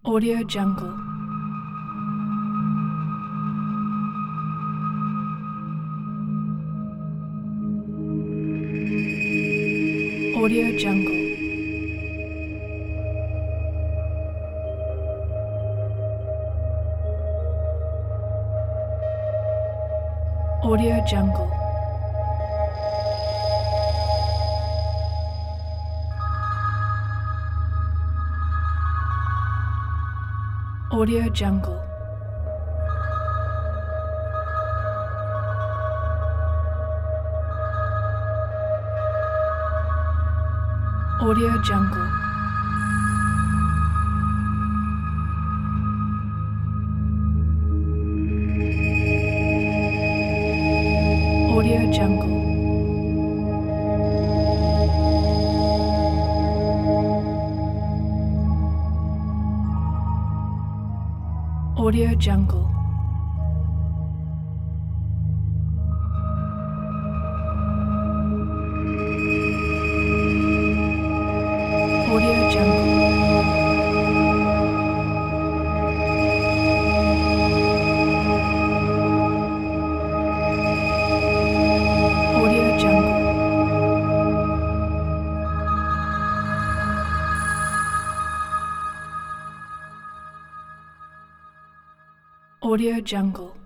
Audio Jungle. Audio Jungle. Audio Jungle. Audio Jungle. Audio Jungle. Audio Jungle. Audio Jungle. Audio Jungle. Audio Jungle. Audio Jungle.